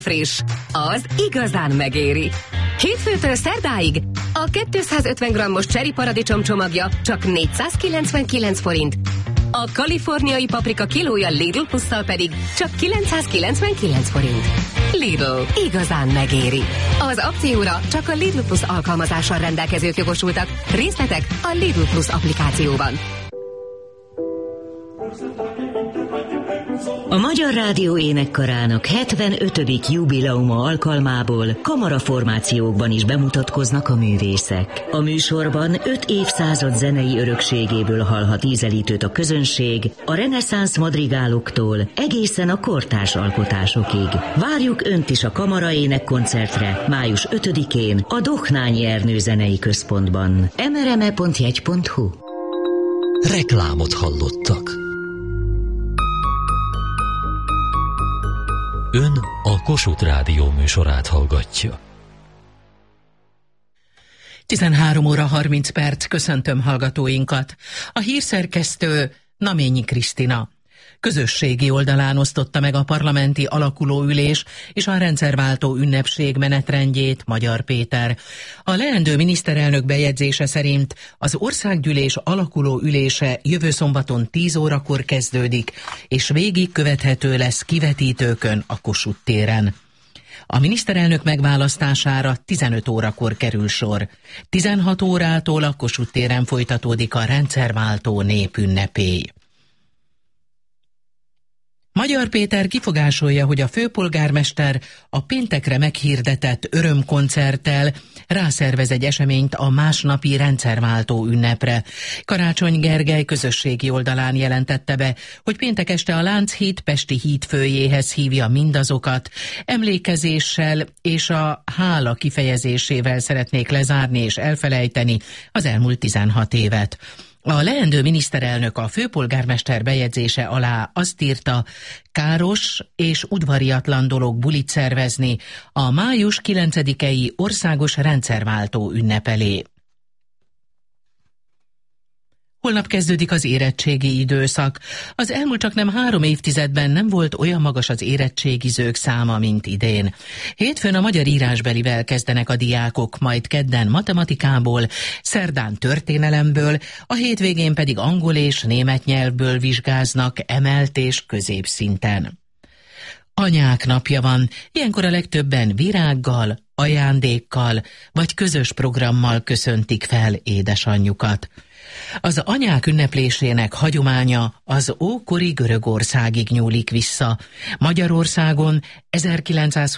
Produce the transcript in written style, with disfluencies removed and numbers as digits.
Friss, az igazán megéri. Hétfőtől szerdáig a 250 g-os cseri paradicsom csomagja csak 499 forint. A kaliforniai paprika kilója Lidl Plusszal pedig csak 999 forint. Lidl, igazán megéri. Az akcióra csak a Lidl Plus alkalmazással rendelkezők jogosultak. Részletek a Lidl Plus applikációban. A Magyar Rádió Énekkarának 75. jubileuma alkalmából kamaraformációkban is bemutatkoznak a művészek. A műsorban 5 évszázad zenei örökségéből hallhat ízelítőt a közönség, a reneszánsz madrigáloktól egészen a kortárs alkotásokig. Várjuk Önt is a kamaraénekkoncertre május 5-én a Dohnányi Ernő Zenei Központban. mrme.jegy.hu. Reklámot hallottak. Ön a Kossuth Rádió műsorát hallgatja. 13 óra 30 perc, köszöntöm hallgatóinkat. A hírszerkesztő Naményi Krisztina. Közösségi oldalán osztotta meg a parlamenti alakulóülés és a rendszerváltó ünnepség menetrendjét Magyar Péter. A leendő miniszterelnök bejegyzése szerint az országgyűlés alakuló ülése jövő szombaton 10 órakor kezdődik, és végig követhető lesz kivetítőkön a Kossuth téren. A miniszterelnök megválasztására 15 órakor kerül sor. 16 órától a Kossuth téren folytatódik a rendszerváltó népünnepély. Magyar Péter kifogásolja, hogy a főpolgármester a péntekre meghirdetett örömkoncerttel rászervez egy eseményt a másnapi rendszerváltó ünnepre. Karácsony Gergely közösségi oldalán jelentette be, hogy péntek este a Lánchíd pesti hídfőjéhez hívja mindazokat, emlékezéssel és a hála kifejezésével szeretnék lezárni és elfelejteni az elmúlt 16 évet. A leendő miniszterelnök a főpolgármester bejegyzése alá azt írta, káros és udvariatlan dolog bulit szervezni a május 9-i országos rendszerváltó ünnepelé. Holnap kezdődik az érettségi időszak. Az elmúlt csaknem 3 évtizedben nem volt olyan magas az érettségizők száma, mint idén. Hétfőn a magyar írásbelivel kezdenek a diákok, majd kedden matematikából, szerdán történelemből, a hétvégén pedig angol és német nyelvből vizsgáznak emelt és középszinten. Anyák napja van, ilyenkor a legtöbben virággal, ajándékkal vagy közös programmal köszöntik fel édesanyjukat. Az anyák ünneplésének hagyománya az ókori Görögországig nyúlik vissza. Magyarországon 1920